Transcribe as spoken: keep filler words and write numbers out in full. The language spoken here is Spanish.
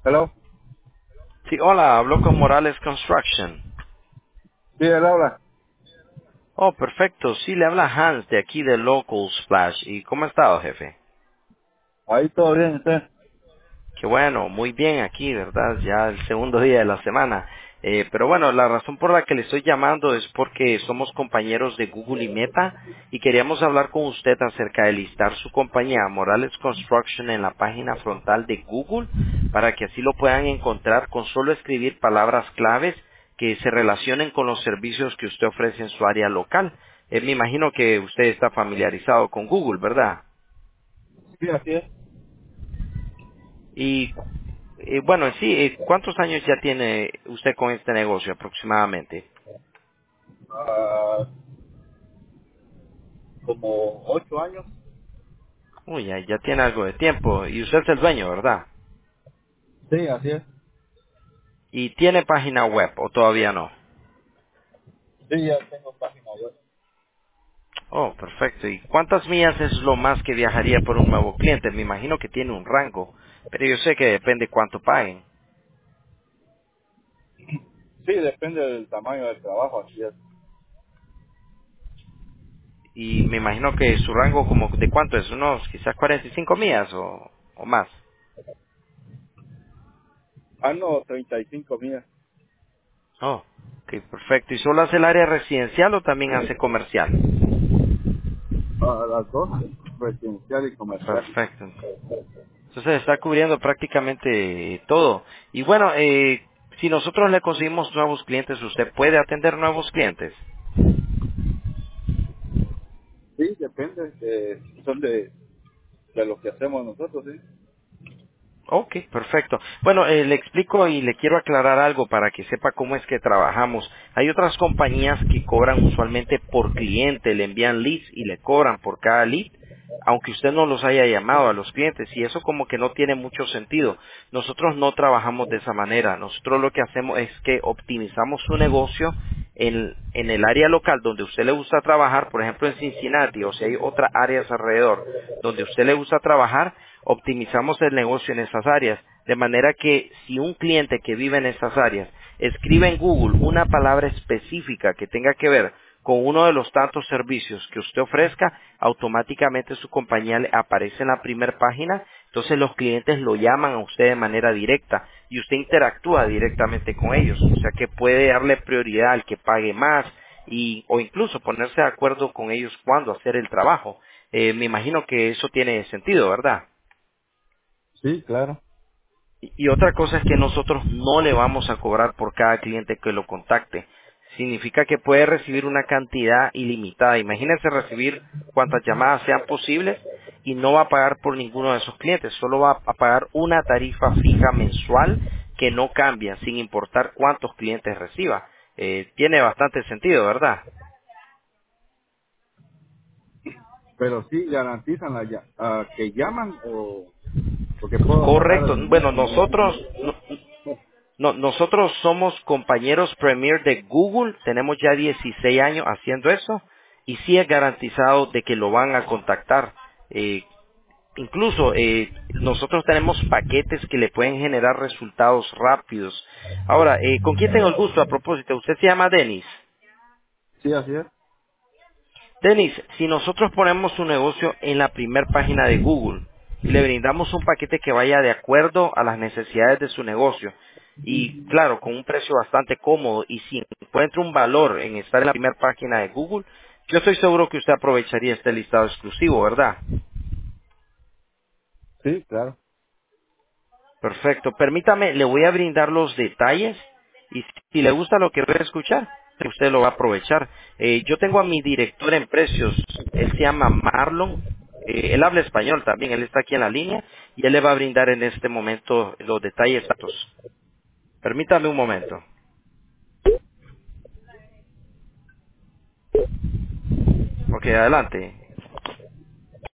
Hello. Sí, hola, hablo con Morales Construction. Sí, él habla. Oh, perfecto. Sí, le habla Hans de aquí de Local Splash. ¿Y cómo ha estado, jefe? Ahí todo bien, usted. Qué bueno, muy bien aquí, ¿verdad? Ya el segundo día de la semana. Eh, pero bueno, la razón por la que le estoy llamando es porque somos compañeros de Google y Meta y queríamos hablar con usted acerca de listar su compañía Morales Construction en la página frontal de Google para que así lo puedan encontrar con solo escribir palabras claves que se relacionen con los servicios que usted ofrece en su área local. Eh, me imagino que usted está familiarizado con Google, ¿verdad? Sí, así es. Y eh, bueno, sí, eh, ¿cuántos años ya tiene usted con este negocio aproximadamente? Ah, como ocho años. Uy, ya, ya tiene algo de tiempo. Y usted es el dueño, ¿verdad? Sí, así es. ¿Y tiene página web o todavía no? Sí, ya tengo página web. Oh, perfecto. ¿Y cuántas millas es lo más que viajaría por un nuevo cliente? Me imagino que tiene un rango, pero yo sé que depende cuánto paguen. Sí, depende del tamaño del trabajo, así es. Y me imagino que su rango como de cuánto es, unos quizás cuarenta y cinco millas o, o más. Ah, no, treinta y cinco millas. Oh, ok, perfecto. ¿Y solo hace el área residencial o también hace comercial? Ah, las dos, residencial y comercial. Perfecto. Entonces está cubriendo prácticamente todo. Y bueno, eh, si nosotros le conseguimos nuevos clientes, usted puede atender nuevos clientes. Sí, depende de, son de, de lo que hacemos nosotros, sí. Ok, perfecto. Bueno, eh, le explico y le quiero aclarar algo para que sepa cómo es que trabajamos. Hay otras compañías que cobran usualmente por cliente, le envían leads y le cobran por cada lead, aunque usted no los haya llamado a los clientes, y eso como que no tiene mucho sentido. Nosotros no trabajamos de esa manera. Nosotros lo que hacemos es que optimizamos su negocio en, en el área local donde usted le gusta trabajar, por ejemplo en Cincinnati, o si hay otras áreas alrededor donde usted le gusta trabajar, optimizamos el negocio en esas áreas, de manera que si un cliente que vive en esas áreas escribe en Google una palabra específica que tenga que ver con uno de los tantos servicios que usted ofrezca, automáticamente su compañía le aparece en la primera página, entonces los clientes lo llaman a usted de manera directa y usted interactúa directamente con ellos, o sea que puede darle prioridad al que pague más y o incluso ponerse de acuerdo con ellos cuándo hacer el trabajo. Eh, me imagino que eso tiene sentido, ¿verdad? Sí, claro. Y y otra cosa es que nosotros no le vamos a cobrar por cada cliente que lo contacte. Significa que puede recibir una cantidad ilimitada. Imagínense recibir cuantas llamadas sean posibles y no va a pagar por ninguno de esos clientes. Solo va a pagar una tarifa fija mensual que no cambia sin importar cuántos clientes reciba. Eh, tiene bastante sentido, ¿verdad? Pero sí garantizan la, lla- ah, que llaman o porque puedo mandar Correcto. el email Bueno, y no llaman. nosotros, No, nosotros somos compañeros Premier de Google, tenemos ya dieciséis años haciendo eso y sí es garantizado de que lo van a contactar. Eh, incluso eh, nosotros tenemos paquetes que le pueden generar resultados rápidos. Ahora, eh, ¿con quién tengo el gusto? A propósito, usted se llama Denis. Sí, así es. Denis, si nosotros ponemos su negocio en la primera página de Google y le brindamos un paquete que vaya de acuerdo a las necesidades de su negocio y claro, con un precio bastante cómodo y si encuentra un valor en estar en la primera página de Google, yo estoy seguro que usted aprovecharía este listado exclusivo, ¿verdad? Sí, claro. Perfecto. Permítame, le voy a brindar los detalles y si le gusta lo que quiere escuchar, usted lo va a aprovechar. Eh, yo tengo a mi director en precios, él se llama Marlon, eh, él habla español también, él está aquí en la línea y él le va a brindar en este momento los detalles exactos. Permítame un momento. Ok, adelante.